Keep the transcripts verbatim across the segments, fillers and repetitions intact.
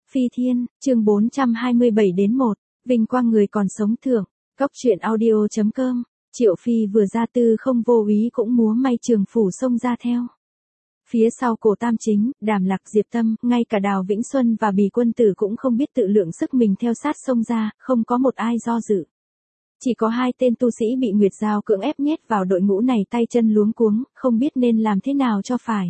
Phi Thiên, chương bốn trăm hai mươi bảy đến một, vinh quang người còn sống thưởng, Cốc truyện audio chấm com, Triệu Phi vừa ra tư không vô úy cũng múa may trường phủ xông ra theo. Phía sau Cổ Tam Chính, Đàm Lạc Diệp Tâm, ngay cả Đào Vĩnh Xuân và Bì Quân Tử cũng không biết tự lượng sức mình theo sát xông ra, không có một ai do dự. Chỉ có hai tên tu sĩ bị Nguyệt Giao cưỡng ép nhét vào đội ngũ này tay chân luống cuống, không biết nên làm thế nào cho phải.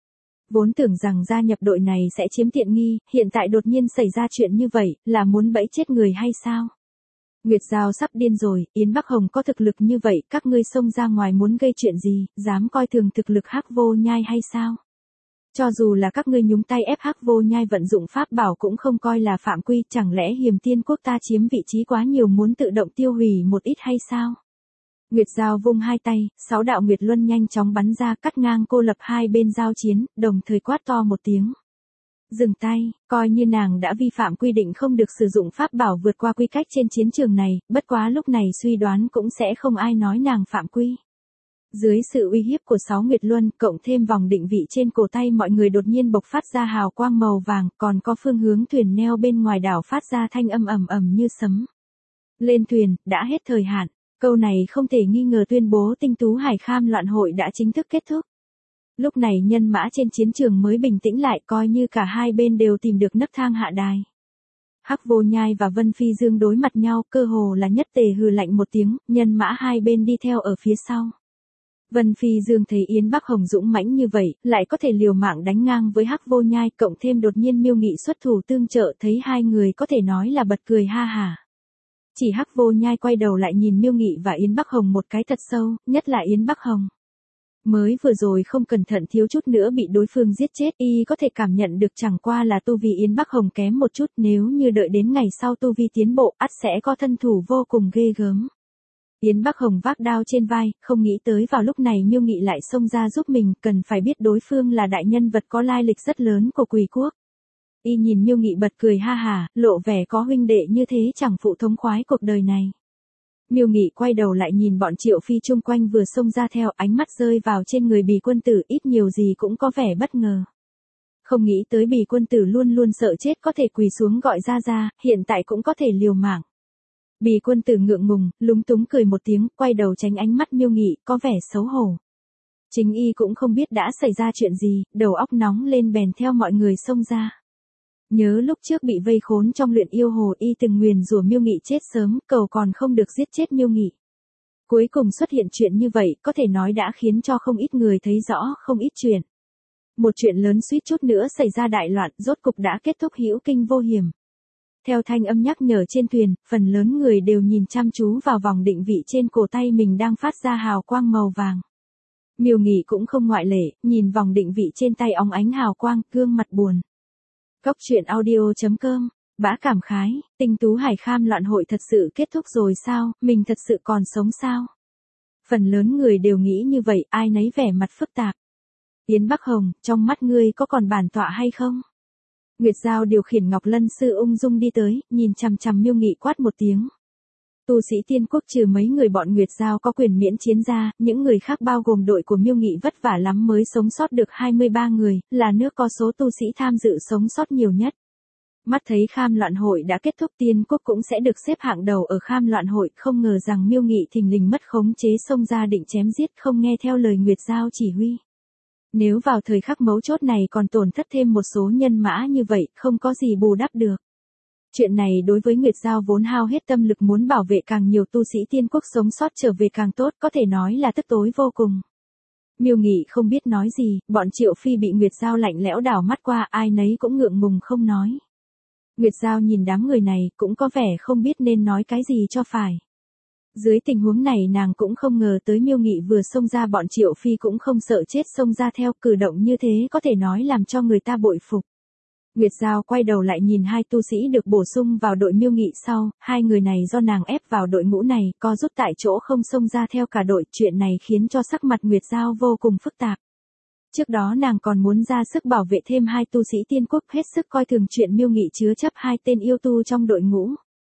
Vốn tưởng rằng gia nhập đội này sẽ chiếm tiện nghi, hiện tại đột nhiên xảy ra chuyện như vậy, là muốn bẫy chết người hay sao? Nguyệt Giao sắp điên rồi, Yến Bắc Hồng có thực lực như vậy, các ngươi xông ra ngoài muốn gây chuyện gì, dám coi thường thực lực Hắc Vô Nhai hay sao? Cho dù là các ngươi nhúng tay ép Hắc Vô Nhai vận dụng pháp bảo cũng không coi là phạm quy, chẳng lẽ Hiềm Tiên Quốc ta chiếm vị trí quá nhiều muốn tự động tiêu hủy một ít hay sao? Nguyệt Giao vung hai tay, sáu đạo Nguyệt Luân nhanh chóng bắn ra cắt ngang cô lập hai bên giao chiến, đồng thời quát to một tiếng. Dừng tay, coi như nàng đã vi phạm quy định không được sử dụng pháp bảo vượt qua quy cách trên chiến trường này, bất quá lúc này suy đoán cũng sẽ không ai nói nàng phạm quy. Dưới sự uy hiếp của sáu Nguyệt Luân, cộng thêm vòng định vị trên cổ tay mọi người đột nhiên bộc phát ra hào quang màu vàng, còn có phương hướng thuyền neo bên ngoài đảo phát ra thanh âm ầm ầm như sấm. Lên thuyền, đã hết thời hạn. Câu này không thể nghi ngờ tuyên bố Tinh Tú Hải Kham loạn hội đã chính thức kết thúc. Lúc này nhân mã trên chiến trường mới bình tĩnh lại, coi như cả hai bên đều tìm được nấc thang hạ đài. Hắc Vô Nhai và Vân Phi Dương đối mặt nhau, cơ hồ là nhất tề hừ lạnh một tiếng, nhân mã hai bên đi theo ở phía sau. Vân Phi Dương thấy Yến Bắc Hồng dũng mãnh như vậy, lại có thể liều mạng đánh ngang với Hắc Vô Nhai, cộng thêm đột nhiên Miêu Nghị xuất thủ tương trợ, thấy hai người có thể nói là bật cười ha hả. Chỉ Hắc Vô Nhai quay đầu lại nhìn Miêu Nghị và Yến Bắc Hồng một cái thật sâu, nhất là Yến Bắc Hồng. Mới vừa rồi không cẩn thận thiếu chút nữa bị đối phương giết chết, y có thể cảm nhận được chẳng qua là tu vi Yến Bắc Hồng kém một chút, nếu như đợi đến ngày sau tu vi tiến bộ, ắt sẽ có thân thủ vô cùng ghê gớm. Yến Bắc Hồng vác đao trên vai, không nghĩ tới vào lúc này Miêu Nghị lại xông ra giúp mình, cần phải biết đối phương là đại nhân vật có lai lịch rất lớn của Quỷ Quốc. Y nhìn Miêu Nghị bật cười ha hả, lộ vẻ có huynh đệ như thế chẳng phụ thống khoái cuộc đời này. Miêu Nghị quay đầu lại nhìn bọn Triệu Phi chung quanh vừa xông ra theo, ánh mắt rơi vào trên người Bì Quân Tử, ít nhiều gì cũng có vẻ bất ngờ. Không nghĩ tới Bì Quân Tử luôn luôn sợ chết có thể quỳ xuống gọi ra ra, hiện tại cũng có thể liều mạng. Bì Quân Tử ngượng ngùng, lúng túng cười một tiếng, quay đầu tránh ánh mắt Miêu Nghị, có vẻ xấu hổ. Chính y cũng không biết đã xảy ra chuyện gì, đầu óc nóng lên bèn theo mọi người xông ra. Nhớ lúc trước bị vây khốn trong luyện yêu hồ, y từng nguyền rủa Miêu Nghị chết sớm, cầu còn không được giết chết Miêu Nghị. Cuối cùng xuất hiện chuyện như vậy, có thể nói đã khiến cho không ít người thấy rõ không ít chuyện. Một chuyện lớn suýt chút nữa xảy ra đại loạn, rốt cục đã kết thúc hữu kinh vô hiểm. Theo thanh âm nhắc nhở trên thuyền, phần lớn người đều nhìn chăm chú vào vòng định vị trên cổ tay mình đang phát ra hào quang màu vàng. Miêu Nghị cũng không ngoại lệ, nhìn vòng định vị trên tay óng ánh hào quang, gương mặt buồn. Cốc truyện audio chấm com, bã cảm khái, Tinh Tú Hải Kham loạn hội thật sự kết thúc rồi sao, mình thật sự còn sống sao? Phần lớn người đều nghĩ như vậy, ai nấy vẻ mặt phức tạp. Yến Bắc Hồng, trong mắt ngươi có còn bản tọa hay không? Nguyệt Giao điều khiển Ngọc Lân Sư ung dung đi tới, nhìn chằm chằm Miêu Nghị quát một tiếng. Tu sĩ Tiên Quốc trừ mấy người bọn Nguyệt Giao có quyền miễn chiến ra, những người khác bao gồm đội của Miêu Nghị vất vả lắm mới sống sót được hai mươi ba người, là nước có số tu sĩ tham dự sống sót nhiều nhất. Mắt thấy Kham loạn hội đã kết thúc, Tiên Quốc cũng sẽ được xếp hạng đầu ở Kham loạn hội, không ngờ rằng Miêu Nghị thình lình mất khống chế xông ra định chém giết, không nghe theo lời Nguyệt Giao chỉ huy. Nếu vào thời khắc mấu chốt này còn tổn thất thêm một số nhân mã như vậy, không có gì bù đắp được. Chuyện này đối với Nguyệt Giao vốn hao hết tâm lực muốn bảo vệ càng nhiều tu sĩ Tiên Quốc sống sót trở về càng tốt, có thể nói là tức tối vô cùng. Miêu Nghị không biết nói gì, bọn Triệu Phi bị Nguyệt Giao lạnh lẽo đảo mắt qua, ai nấy cũng ngượng ngùng không nói. Nguyệt Giao nhìn đám người này, cũng có vẻ không biết nên nói cái gì cho phải. Dưới tình huống này nàng cũng không ngờ tới Miêu Nghị vừa xông ra bọn Triệu Phi cũng không sợ chết xông ra theo, cử động như thế có thể nói làm cho người ta bội phục. Nguyệt Giao quay đầu lại nhìn hai tu sĩ được bổ sung vào đội Miêu Nghị sau, hai người này do nàng ép vào đội ngũ này, co rút tại chỗ không xông ra theo cả đội, chuyện này khiến cho sắc mặt Nguyệt Giao vô cùng phức tạp. Trước đó nàng còn muốn ra sức bảo vệ thêm hai tu sĩ Tiên Quốc, hết sức coi thường chuyện Miêu Nghị chứa chấp hai tên yêu tu trong đội ngũ.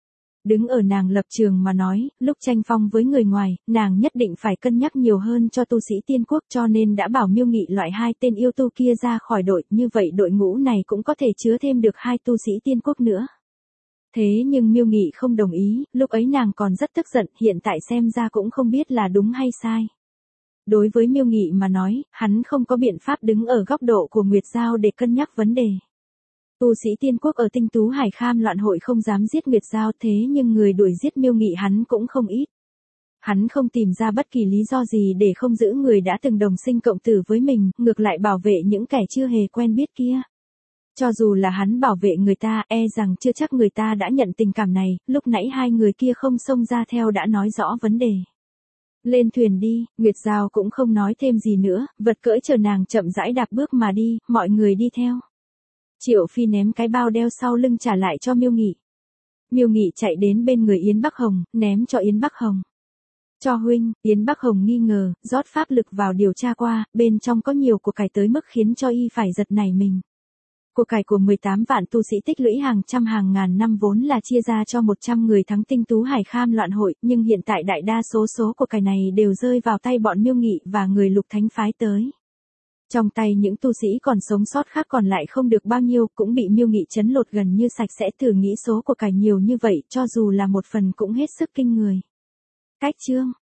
Đứng ở nàng lập trường mà nói, lúc tranh phong với người ngoài, nàng nhất định phải cân nhắc nhiều hơn cho tu sĩ tiên quốc, cho nên đã bảo Miêu Nghị loại hai tên yêu tu kia ra khỏi đội, như vậy đội ngũ này cũng có thể chứa thêm được hai tu sĩ tiên quốc nữa. Thế nhưng Miêu Nghị không đồng ý, lúc ấy nàng còn rất tức giận, hiện tại xem ra cũng không biết là đúng hay sai. Đối với Miêu Nghị mà nói, hắn không có biện pháp đứng ở góc độ của Nguyệt Giao để cân nhắc vấn đề. Tu sĩ tiên quốc ở Tinh Tú Hải Kham loạn hội không dám giết Nguyệt Giao, thế nhưng người đuổi giết Miêu Nghị hắn cũng không ít. Hắn không tìm ra bất kỳ lý do gì để không giữ người đã từng đồng sinh cộng tử với mình, ngược lại bảo vệ những kẻ chưa hề quen biết kia. Cho dù là hắn bảo vệ người ta, e rằng chưa chắc người ta đã nhận tình cảm này, lúc nãy hai người kia không xông ra theo đã nói rõ vấn đề. Lên thuyền đi, Nguyệt Giao cũng không nói thêm gì nữa, vật cưỡi chờ nàng chậm rãi đạp bước mà đi, mọi người đi theo. Triệu Phi ném cái bao đeo sau lưng trả lại cho Miêu Nghị. Miêu Nghị chạy đến bên người Yến Bắc Hồng, ném cho Yến Bắc Hồng. Cho huynh, Yến Bắc Hồng nghi ngờ, rót pháp lực vào điều tra qua, bên trong có nhiều của cải tới mức khiến cho y phải giật nảy mình. Của cải của mười tám vạn tu sĩ tích lũy hàng trăm hàng ngàn năm vốn là chia ra cho một trăm người thắng Tinh Tú Hải Kham loạn hội, nhưng hiện tại đại đa số số của cải này đều rơi vào tay bọn Miêu Nghị và người Lục Thánh phái tới. Trong tay những tu sĩ còn sống sót khác còn lại không được bao nhiêu, cũng bị Miêu Nghị trấn lột gần như sạch sẽ, thử nghĩ số của cải nhiều như vậy, cho dù là một phần cũng hết sức kinh người. Cách chương